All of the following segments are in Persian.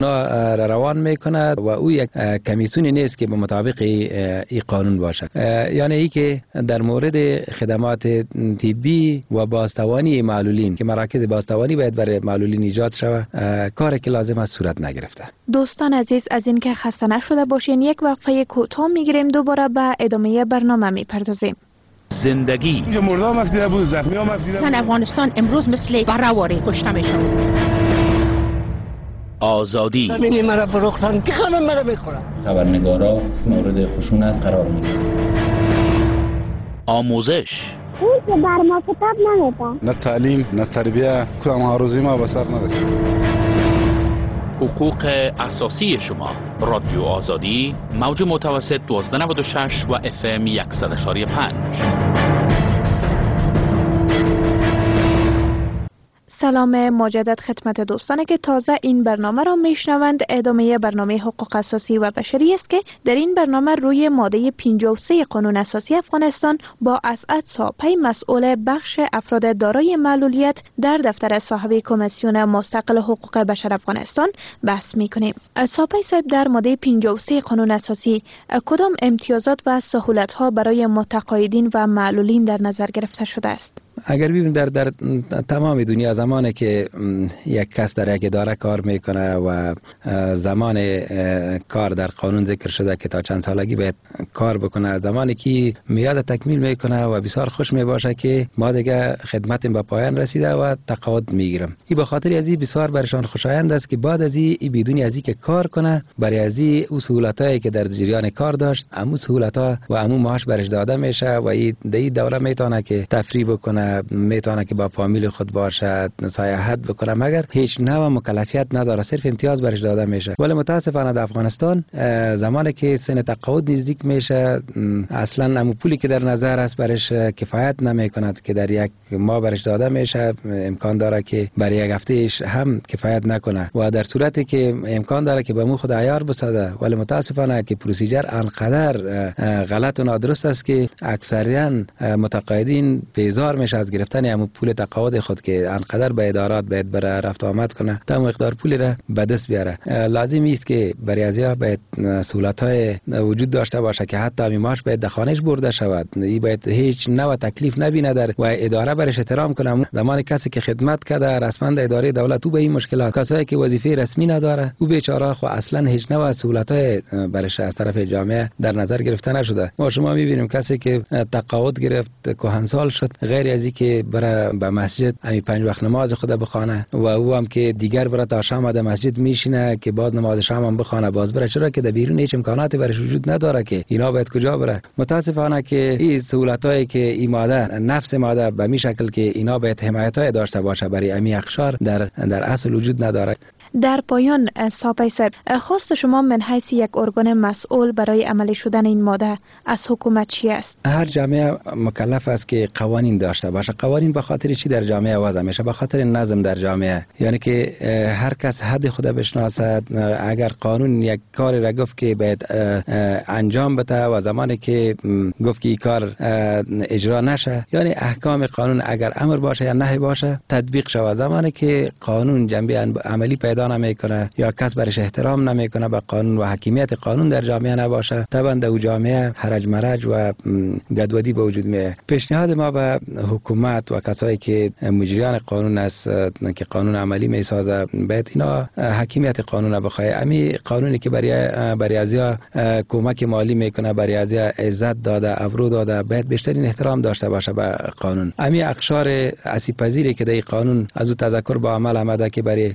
روان میکنه و او یک کمیسیونی نیست که به مطابق این قانون باشه. یعنی ای که در مورد خدمات طبی و بازتوانی معلولین که مراکز بازتوانی باید برای معلولین ایجاد شود، کاری که لازم است صورت نگرفته. دوستان عزیز، از این که خسته نشده باشین یک وقفه کوتاه میگیریم، دوباره به ادامه برنامه میپردازیم. زندگی مردم افزیده بود، زخمی هم افزیده بود. افغانستان امروز مثل برهواری کشته میشه. آزادی زمینی مرا فروختن که همه مرا میخورن. خبرنگارا مورد خشونت قرار میگیرن. آموزش اون که بر ما کتاب نمیده. نه تعلیم نه تربیه، کدام آرزوی ما به سر نرسید. حقوق اساسی شما. رادیو آزادی، موج متوسط 1296 و FM 100.5. سلام مجدد خدمت دوستانی که تازه این برنامه را میشنوند. ادامه برنامه حقوق اساسی و بشری است که در این برنامه روی ماده 53 قانون اساسی افغانستان با اسعد ساپی، مسئول بخش افراد دارای معلولیت در دفتر صاحب کمیسیون مستقل حقوق بشر افغانستان بحث میکنیم. ساپی صاحب، در ماده 53 قانون اساسی کدام امتیازات و سهولت ها برای متقاعدین و معلولین در نظر گرفته شده است؟ اگر ببینیم در تمام دنیا زمانی که یک کس در یک اداره کار میکنه و زمان کار در قانون ذکر شده که تا چند سالگی باید کار بکنه، زمانی که میاد تکمیل میکنه و بسیار خوش میباشه که ما دیگه خدمت به پایان رسیده و تقاعد میگیرم. این به خاطر از این بسیار برشان خوشایند است که بعد از این بدون از این که کار کنه، برای از این سهولتایی که در جریان کار داشت، امو سهولتا و امو معاش برش داده میشه و این دوره میتونه که تفریح بکنه، میتونه که با فامیل خود باشد، سیاحت بکنه، مگر هیچ نوع مکلفیت نداره، صرف امتیاز برش داده میشه. ولی متاسفانه در افغانستان زمانی که سن تقاعد نزدیک میشه، اصلا همون پولی که در نظر است برش کفایت نمیکند که در یک ماه برش داده میشه، امکان داره که برای یک هفتهش هم کفایت نکنه و در صورتی که امکان داره که به مو خود عیار بسازه. ولی متاسفانه که پروسیجر انقدر غلط و نادرست است که اکثریاً متقاعدین بیزار میشه از گرفتن همون پول تقاعد خود که انقدر به ادارات باید بره رفت آمد کنه تا مقدار پولی را به دست بیاره. لازم است که برای ازیا باید سهولت‌های وجود داشته باشه که حتی میماش باید دخانش برده شود. این باید هیچ نوع تکلیف نبینه در و اداره برش احترام کنه. زمان کسی که خدمت کرده رسما اداره دولت، او به این مشکلات، کسایی که وظیفه رسمی نداره، او بیچاره خو اصلا هیچ نوع سهولت‌های برش از طرف جامعه در نظر گرفته نشده. ما شما می‌بینیم کسی که تقاعد گرفت کهنسال شد، غیر از که برای به مسجد همین 5 وقت نماز خود بخونه و او هم که دیگر برای تا شام در مسجد میشینه که بعد نماز شام هم بخونه باز بره، چرا که در بیرون هیچ امکاناتی برش وجود نداره که اینا باید کجا بره. متاسفانه که این سهولتایی که این ماده نفس ماده به می شکل که اینا باید حمایتای داشته باشه برای امی اقشار در اصل وجود نداره. در پایان ساپی صاحب، خواست شما من حیث یک ارگان مسئول برای عملی شدن این ماده از حکومت چی است؟ هر جامعه مکلف است که قوانین داشته باشه. قوانین به خاطر چی در جامعه وضع میشه؟ به خاطر نظم در جامعه. یعنی که هر کس حد خود بشناسد. اگر قانون یک کاری را گفت که باید انجام بده و زمانی که گفت که این کار اجرا نشه، یعنی احکام قانون اگر امر باشه یا نهی باشه تطبیق شود. زمانی که قانون جنبه عملی پیدا نمیکنه یا کس برش احترام نمیکنه به قانون و حکیمیت قانون در جامعه نباشه، طبعا در جامعه هرج مرج و گدودی به وجود میاد. پیشنهاد ما به حکومت و کسایی که مجریان قانون است که قانون عملی میسازه، باید اینا حکیمیت قانون بخواه. امی قانونی که برای ازیا کمک مالی میکنه، برای ازیا عزت داده، ابرو داده، باید بیشترین احترام داشته باشه به قانون. امی اقشار آسیب پذیری که در قانون از او تذکر با عمل آمده که برای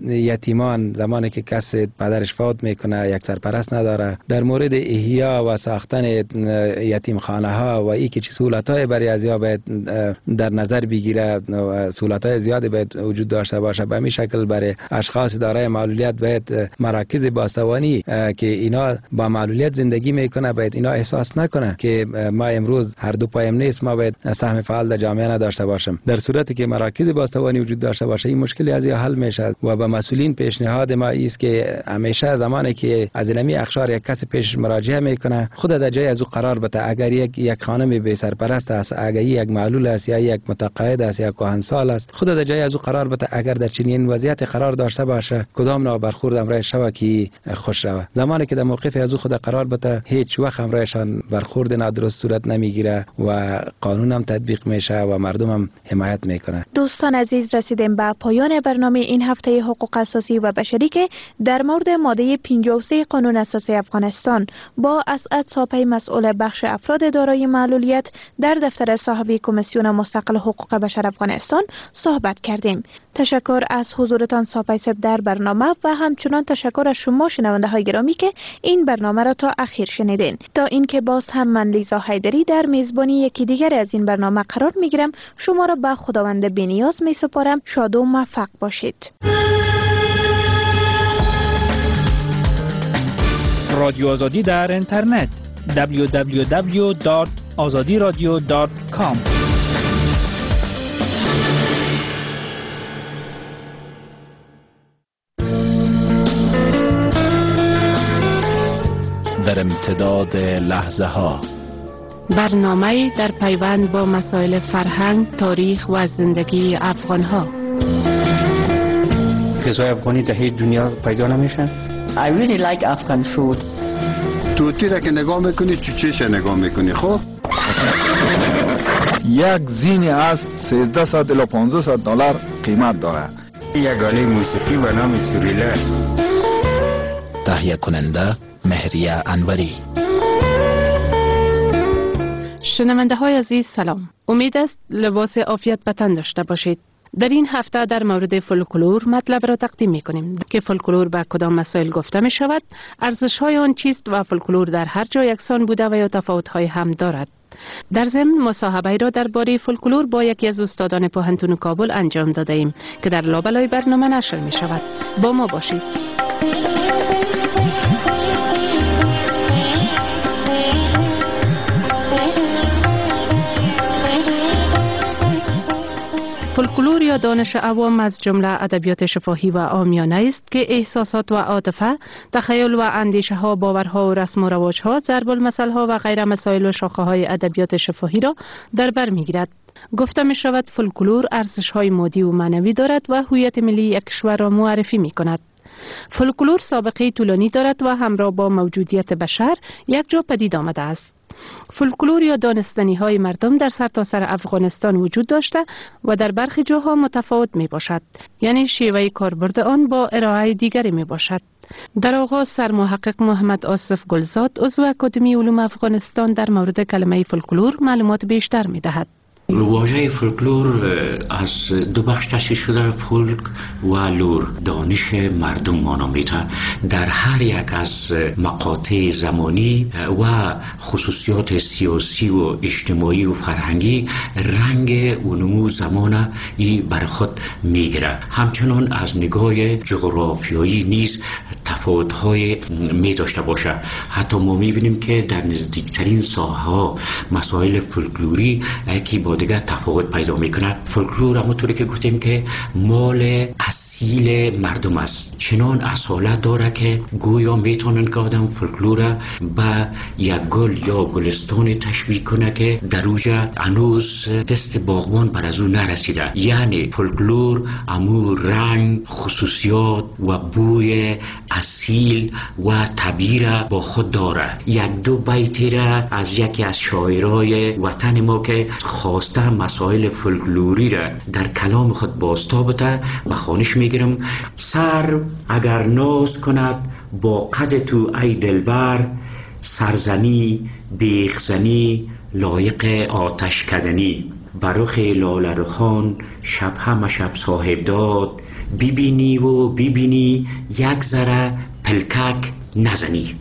یتیمان زمانی که کس پدرش فوت میکنه یک سرپرست نداره، در مورد احیا و ساختن یتیم خانه ها و ای که چه سهولت‌های برای ازیا باید در نظر بگیره و سهولت‌های زیادی باید وجود داشته باشه. به همین شکل برای اشخاص دارای معلولیت باید مراکز بازتوانی که اینا با معلولیت زندگی میکنه باید اینا احساس نکنه که ما امروز هر دو پایم نیست، ما باید سهم فعال در جامعه نداشته باشیم. در صورتی که مراکز بازتوانی وجود داشته باشه این مشکلی از حل میشه و به مسئولیت اولین پیشنهاد ما است که همیشه زمانی که از اینمی اخشار یک کس پیش مراجعه میکنه خود در جای از او قرار بده. اگر یک خانم بی سرپرست است، اگر یک معلول است یا یک متقاعد است یا کهنسال است، خود در جای از او قرار بده. اگر در چنین وضعیت قرار داشته باشه کدام نوع برخورد امرای شوه که خوش شوه. زمانی که در موقف از او خود قرار بده هیچ وقت امرایشان برخورد نادرست صورت نمیگیره و قانون هم تطبیق میشه و مردم هم حمایت میکنه. دوستان عزیز، رسیدیم به پایان برنامه این هفته حقوق اساسی و بشری که در مورد ماده 53 قانون اساسی افغانستان با اسعد ساپی مسئول بخش افراد دارای معلولیت در دفتر صاحبی کمیسیون مستقل حقوق بشر افغانستان صحبت کردیم. تشکر از حضورتان ساپی صاحب در برنامه و همچنان تشکر از شما شنونده های گرامی که این برنامه را تا اخیر شنیدین. تا اینکه باز هم من لیزا حیدری در میزبانی یکی دیگر از این برنامه قرار میگیرم، شما را به خداوند بی‌نیاز میسپارم. شاد و موفق باشید. رادیو آزادی در اینترنت www.azadiradio.com. در امتداد لحظه ها، برنامه در پیوند با مسائل فرهنگ، تاریخ و زندگی افغان ها. غذای افغانی در هیچ دنیا پیدا نمیشن. I really like Afghan food. توتی را که نگاه میکنی چوچهش نگاه میکنی. خب یک زین از 1300 الی 1500 دلار قیمت داره. یک آله موسیقی به نام سوریلا. تهیه کننده مهریه انوری. شنونده های عزیز سلام. امید است لباس عافیت به تن داشته باشید. در این هفته در مورد فولکلور مطلب را تقدیم می کنیم که فولکلور به کدام مسائل گفته می شود، ارزش های آن چیست و فولکلور در هر جا یکسان بوده و یا تفاوت های هم دارد. در ضمن مصاحبه را درباره فولکلور با یکی از استادان پوهنتون کابل انجام داده ایم که در لابلای برنامه نشر می شود. با ما باشید. فولکلور یا دانش عوام از جمله ادبیات شفاهی و عامیانه است که احساسات و عاطفه، تخیل و اندیشه ها، باورها و رسم و رواج ها، ضرب المثل ها و غیر مسائل و شاخه های ادبیات شفاهی را در بر میگیرد. گفته می شود فولکلور ارزش های مادی و معنوی دارد و هویت ملی یک کشور را معرفی می کند. فولکلور سابقه طولانی دارد و همراه با موجودیت بشر یک جا پدید آمده است. فولکلور یا دانستنی های مردم در سرتاسر افغانستان وجود داشته و در برخی جاها متفاوت می باشد، یعنی شیوه کاربرد آن با ارائه دیگری می باشد. در آغاز سرمحقق محمد آصف گلزاد عضو اکادمی علوم افغانستان در مورد کلمه فولکلور معلومات بیشتر می دهد. واژه فولکلور از دو بخش تشکیل شده، فولک و لور، دانش مردم معنا میده. در هر یک از مقاطع زمانی و خصوصیات سیاسی و اجتماعی و فرهنگی رنگ و نمو زمان بر خود میگیره. همچنان از نگاه جغرافیایی نیز تفاوت‌های می داشته باشه. حتی ما میبینیم که در نزدیکترین ساحه‌ها مسائل فولکلوری که با دیگه تفاوت پیدا میکنه. فولکلور همونطوری که گفتیم که مال اصیل مردم است، چنان اصالت داره که گویا میتونن که آدم فولکلور به یک گل یا گلستان تشبیه کنه که در اوجه هنوز دست باغبان بر از اون نرسیده. یعنی فولکلور امو رنگ، خصوصیات و بوی اصیل و طبیعی را با خود داره. یک دو بیتی را از یکی از شاعرای وطن ما که خواسته مسائل فولکلوری را در کلام خود بازتابته و خوانش میگیرم. سر اگر ناز کند با قد تو ای دلبر، سرزنی بیخزنی لایق آتش کدنی، برخ لاله رخان شب همه شب صاحب داد، ببینی و ببینی یک ذره پلکک نزنی.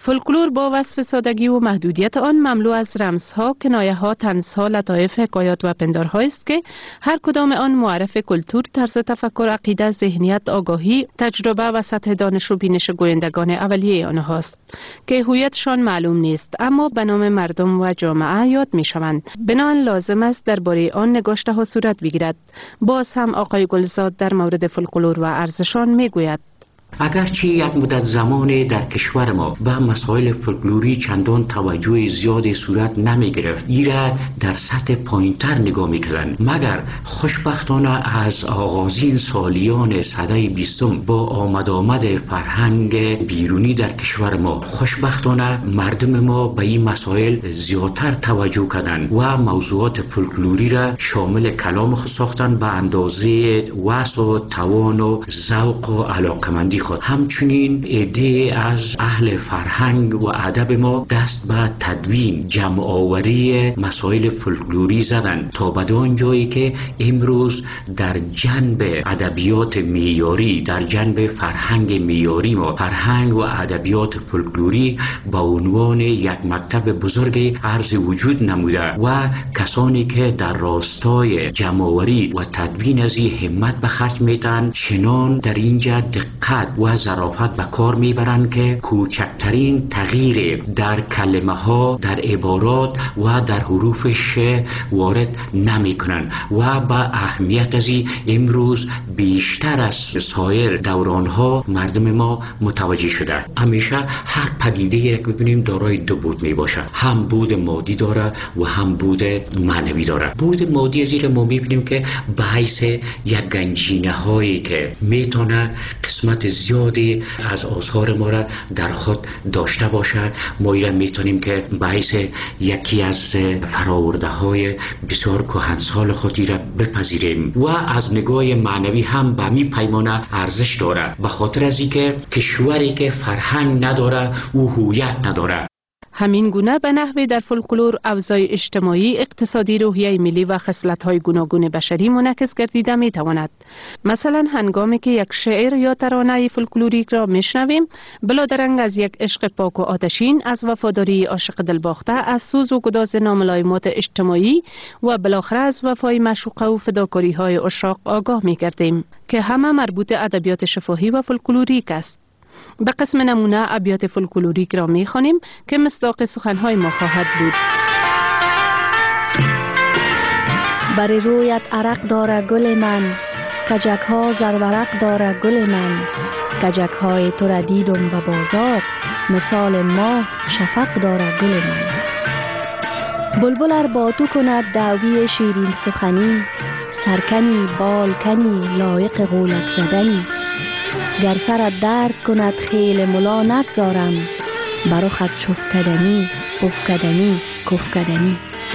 فولکلور با وصف سادگی و محدودیت آن مملو از رمزها، کنایه‌ها، طنزها، لطایف، حکایات و پندارهایی است که هر کدام آن معرف کلتور، طرز تفکر، عقیده، ذهنیت، آگاهی، تجربه و سطح دانش و بینش گویندگان اولیه آنهاست که هویتشان معلوم نیست اما به نام مردم و جامعه یاد می‌شوند. بنابراین لازم است درباره آن نگاشته‌ها صورت بگیرد. باز هم آقای گلزاد در مورد فولکلور و ارزشان میگوید: اگرچه یک مدت زمان در کشور ما به مسائل فولکلوری چندان توجه زیاد صورت نمی گرفت، ایره در سطح پایین‌تر نگاه می‌کردند، مگر خوشبختانه از آغازین سالیان سده 20 با آمد فرهنگ بیرونی در کشور ما خوشبختانه مردم ما به این مسائل زیادتر توجه کردند و موضوعات فولکلوری را شامل کلام خود ساختند به اندازه وسع و توان و ذوق و علاقمندی خود. همچنین عده از اهل فرهنگ و ادب ما دست به تدوین جمع آوری مسائل فولکلوری زدند تا بدان جایی که امروز در جنب ادبیات معیاری، در جنب فرهنگ معیاری ما، فرهنگ و ادبیات فولکلوری با عنوان یک مکتب بزرگ عرض وجود نموده و کسانی که در راستای جمع آوری و تدوین از این همت به خرج میتن چنان در اینجا دقت و ظرافت به کار میبرند که کوچکترین تغییر در کلمه ها، در عبارات و در حروفش وارد نمی کنند و با اهمیت از امروز بیشتر از سایر دوران ها مردم ما متوجه شده. همیشه هر پدیده یک ببینیم دارای دو بود می باشه، هم بود مادی داره و هم بود معنوی داره. بود مادی از این ما میبینیم که بحث یک گنجینه هایی که میتونه قسمت زیادی از آثار ما را در خود داشته باشد. ما ایران میتونیم که بحث یکی از فراورده های بسیار کهنسال خودی را بپذیریم و از نگاه معنوی هم به می پیمانه ارزش داره، به خاطر از اینکه کشوری که فرهنگ نداره او هویت نداره. همین گونه به نحوی در فولکلور اوضاع اجتماعی، اقتصادی، روحیه ملی و خصلت‌های گوناگون بشری منعکس گردیده می‌تواند. مثلا هنگامی که یک شعر یا ترانه فولکلوریک را میشنویم، بلادرنگ از یک عشق پاک و آتشین، از وفاداری عاشق دلباخته، از سوز و گداز ناملایمات اجتماعی و بالاخره از وفای معشوقه و فداکاری‌های عشاق آگاه می‌گردیم که همه مربوط ادبیات شفاهی و فولکلوریک است. به قسم نمونه ابیات فولکلوریک را می‌خوانیم که مصداق سخن‌های ما خواهد بود. بر رویت عرق داره گل من، کجک‌ها زرورق داره گل من، کجک‌های تو را دیدم به بازار، مثال ماه شفق داره گل من. بلبل ار با تو کند دعوی شیرین سخنی، سرکنی بالکنی لایق غولک زدنی، گر سرت درد کند خیل ملا نگذارم، برو خط چفکدنی افکدنی کفکدنی.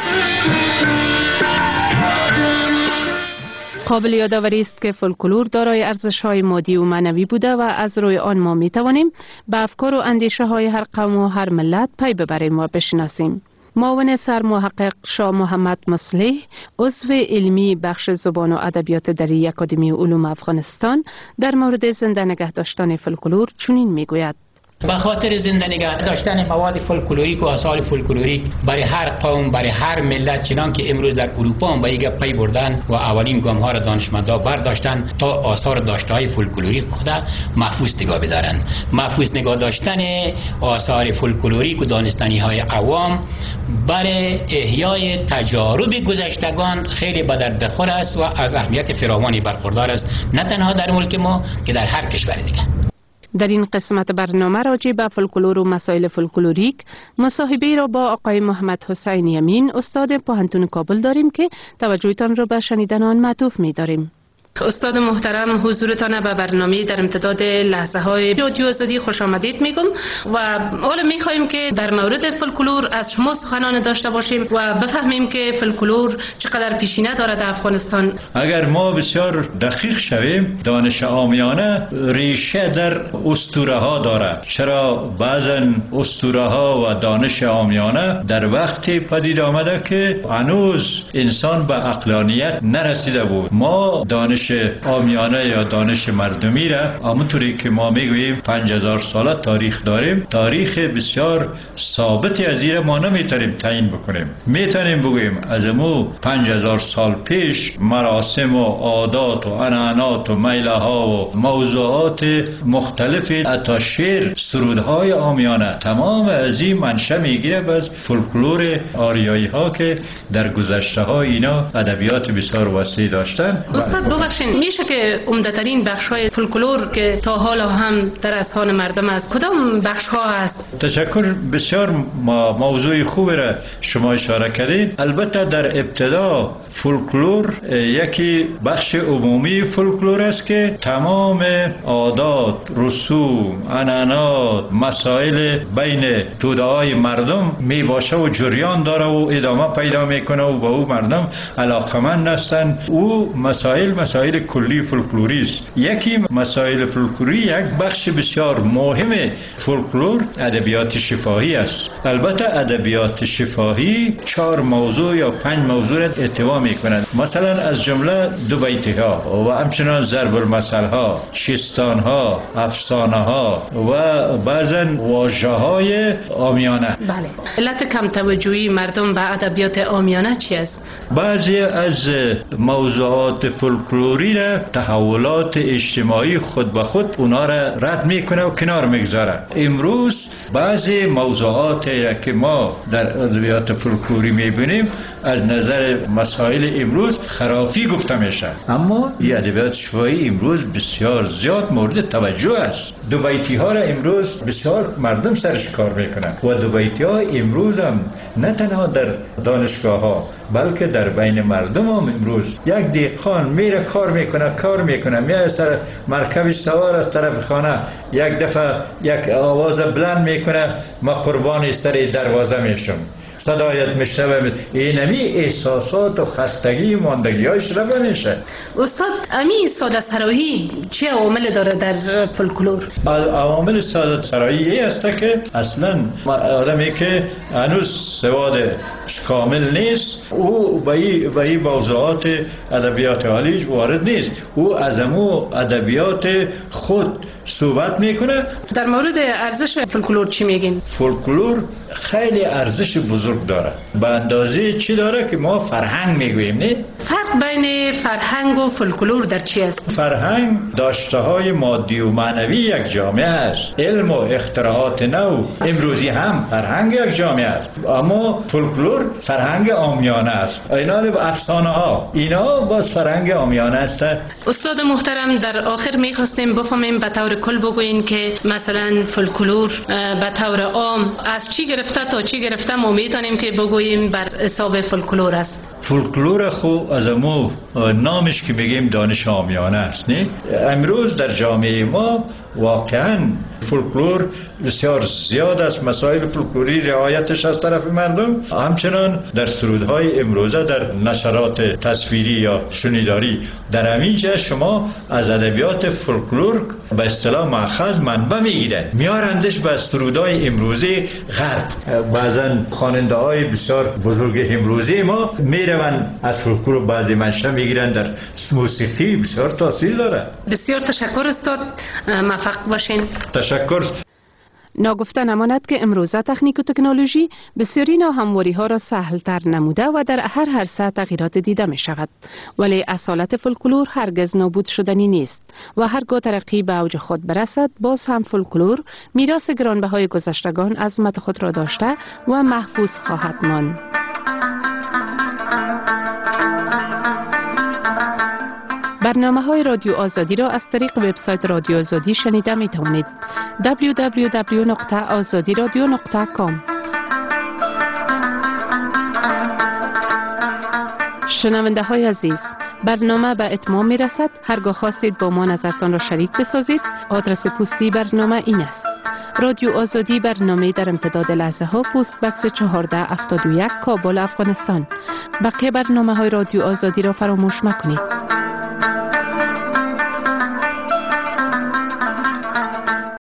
قابل یادآوری است که فولکلور دارای ارزش‌های مادی و معنوی بوده و از روی آن ما می‌توانیم به افکار و اندیشه‌های هر قوم و هر ملت پی ببریم و بشناسیم. معاون سرمحقق شاه محمد مصلح، عضو علمی بخش زبان و ادبیات در اکادمی علوم افغانستان، در مورد زنده نگه داشتن فولکلور چنین میگوید: به خاطر زنده نگه داشتن مواد فولکلوریک و آثار فولکلوریک برای هر قوم، برای هر ملت، چنان که امروز در اروپا هم به این پی بردن و اولین گام ها را دانشمندا برداشتن تا آثار داشته های فولکلوریک خود محفوظ نگاه بدارن. محفوظ نگاه داشتن آثار فولکلوریک و دانستنی های عوام برای احیای تجارب گذشتگان خیلی به درد خور است و از اهمیت فراوانی برخوردار است، نه تنها در ملک ما که در هر کشور دیگه. در این قسمت برنامه راجع به فولکلور و مسائل فولکلوریک مصاحبه را با آقای محمد حسین یمین، استاد پوهنتون کابل داریم که توجهتان را به شنیدن آن معطوف می‌داریم. استاد محترم، حضورتان به برنامه در امتداد لحظه های رادیو آزادی خوش آمدید میگم و حالا میخوایم که در مورد فولکلور از شما سخنان داشته باشیم و بفهمیم که فولکلور چقدر پیشینه دارد در افغانستان. اگر ما بسیار دقیق شویم، دانش عامیانه ریشه در اسطوره ها دارد. چرا بعضا اسطوره ها و دانش عامیانه در وقتی پدید آمده که هنوز انسان به عقلانیت نرسیده بود. ما دانش دانش عامیانه یا دانش مردمی را همونطوری که ما میگوییم 5000 ساله تاریخ داریم، تاریخ بسیار ثابتی از این ما نمیتونیم تعیین بکنیم. میتونیم بگوییم از امو 5000 سال پیش مراسم و عادات و عنعنات و میله ها و موضوعات مختلف حتی شعر، سرودهای عامیانه، تمام از این منشأ میگیره از فولکلور آریایی ها که در گذشته ها اینا ادبیات بسیار وسیع داشتن. استاد ببخشید، میشه که عمده‌ترین بخش های فولکلور که تا حالا هم در اذهان مردم است کدام بخش ها است؟ تشکر، بسیار موضوع خوبی را شما اشاره کردید. البته در ابتدا فولکلور یکی بخش عمومی فولکلور است که تمام عادات، رسوم، عنعنات، مسائل بین توده‌های مردم می باشه و جریان داره و ادامه پیدا میکنه و با او مردم علاقمند هستند. او مسائل کلی فولکلوری است. یکی مسائل فولکلوری یک بخش بسیار مهم فولکلور ادبیات شفاهی است. البته ادبیات شفاهی 4 موضوع یا 5 موضوع را احتوا میکنند، مثلا از جمله دو بیتی ها و همچنان ضرب المثل ها، شستان ها، افسانه ها و بعضا واژه های عامیانه. بله. علت کم توجهی مردم به ادبیات عامیانه چی است؟ بعضی از موضوعات فولکلوری را تحولات اجتماعی خود به خود اونا را رد میکنه و کنار میگذاره. امروز بعضی موضوعات که ما در ادبیات فولکلوری میبینیم از نظر مسائل امروز خرافی گفته میشه، اما این ادبیات شفاهی امروز بسیار زیاد مورد توجه است. دو بیتی ها را امروز بسیار مردم سرش کار میکنن و دو بیتی ها امروز هم نه تنها در دانشگاه ها بلکه در بین مردم هم امروز یک دهقان میره کار میکنه میاد سر مرکبش سوار از طرف خانه، یک دفعه یک آواز بلند میکنه، ما قربان سر دروازه میشم، صدایت میشنوم. اینمی احساسات و خستگی ماندگی هایش رو میشه. استاد، امی ساده سرایی چه عوامل داره در فولکلور؟ عوامل ساده سرایی است که اصلا آدمی که هنوز سواد کامل نیست او به این موضوعات ادبیات عالی وارد نیست، او از امو ادبیات خود صحبت میکنه. در مورد ارزش فولکلور چی میگین؟ فولکلور خیلی ارزش بزرگ داره. به اندازه چی داره که ما فرهنگ میگوییم، نه؟ فرق بین فرهنگ و فولکلور در چی است؟ فرهنگ داشته های مادی و معنوی یک جامعه است. علم و اختراعات نو امروزی هم فرهنگ یک جامعه است، اما فولکلور فرهنگ عامیانه است. اینا افسانه ها اینا باز فرهنگ عامیانه است. استاد محترم، در آخر میخواستیم بفهمیم به طور کل بگوین که مثلا فولکلور به طور عام از چی گرفته تا چی گرفته ما میتونیم که بگوییم بر حساب فولکلور است؟ فولکلور خو از امو نامش که میگیم دانش عامیانه است، نه؟ امروز در جامعه ما واقعا فولکلور بسیار زیاد است. مسائل فولکلوری رعایتش از طرف مردم، همچنان در سرودهای امروزه در نشرات تصویری یا شنیداری در همینجا شما از ادبیات فولکلور به اصطلاح مأخذ منبع میگیره، میارندش به سرودهای امروزی غرب. بعضا خواننده های بسیار بزرگ امروزی ما میرون از فولکلور بعضی منشأ میگیرن، در موسیقی بسیار تاثیر داره. بسیار تشکر استاد، موفق باشین. تشکر. ناگفته نماند که امروزه تکنیک و تکنولوژی بسیاری ناهمواری ها را سهل تر نموده و در هر عرصه تغییرات دیده می شود، ولی اصالت فولکلور هرگز نابود شدنی نیست و هرگاه ترقی به اوج خود برسد باز هم فولکلور میراث گرانبهای گذشتگان عظمت خود را داشته و محفوظ خواهد ماند. برنامه‌های رادیو آزادی را از طریق وبسایت رادیو آزادی شنیده می توانید. www.azadiradio.com. شنونده های عزیز، برنامه به اتمام می رسد. هرگاه خواستید با ما نظرتان را شریک بسازید، آدرس پستی برنامه این است: رادیو آزادی، برنامه در امتداد لحظه ها، پست بکس 1471، کابل، افغانستان. بقیه برنامه های رادیو آزادی را فراموش مکنید.